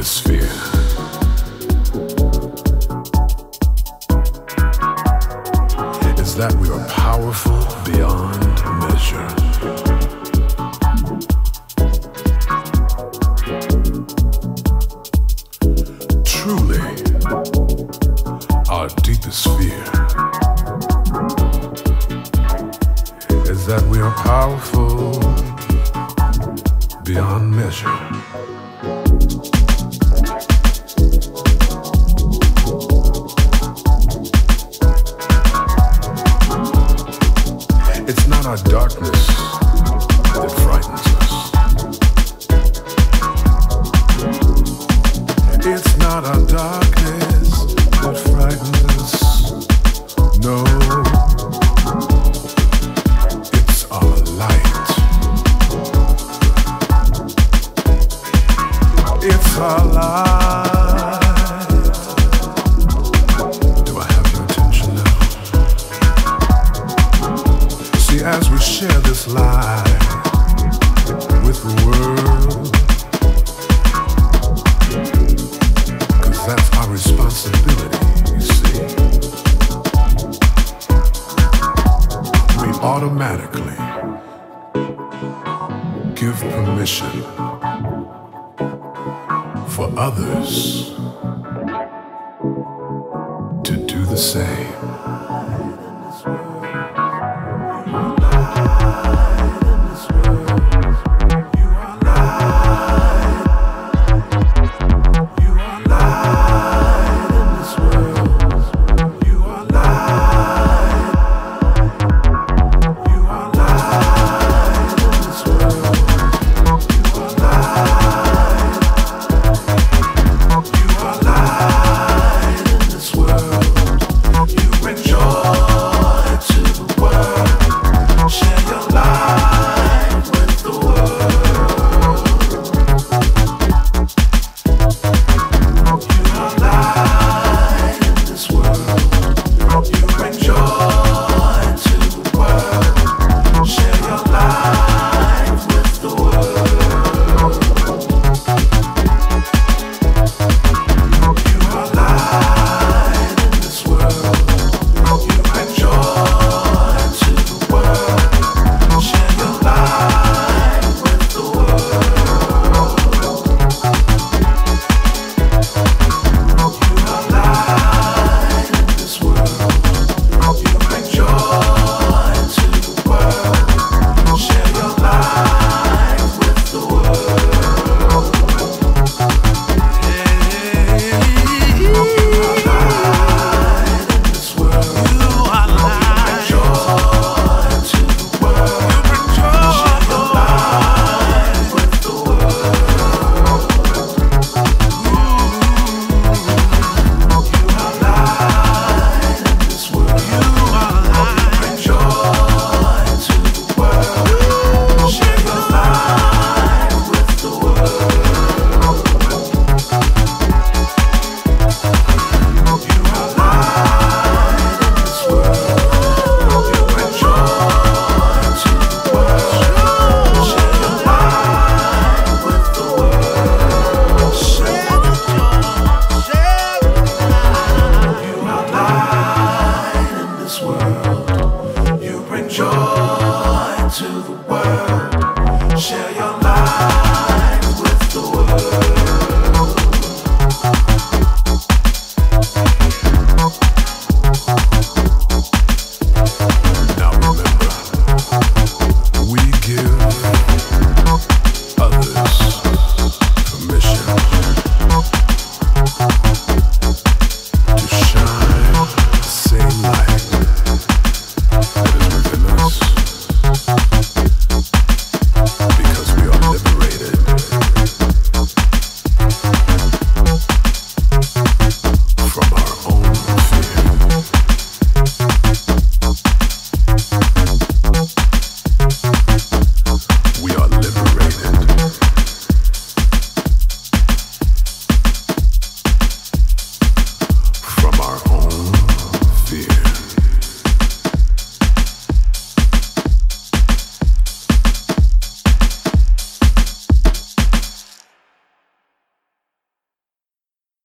deepest fear is that we are powerful beyond measure. Truly, our deepest fear is that we are powerful beyond measure. It's not our darkness that frightens us. It's not our darkness that frightens us. No, it's our light. It's our light. Do I have your attention now? See, as we share this light with the world, 'cause that's our responsibility, you see, we automatically give permission for others to do the same.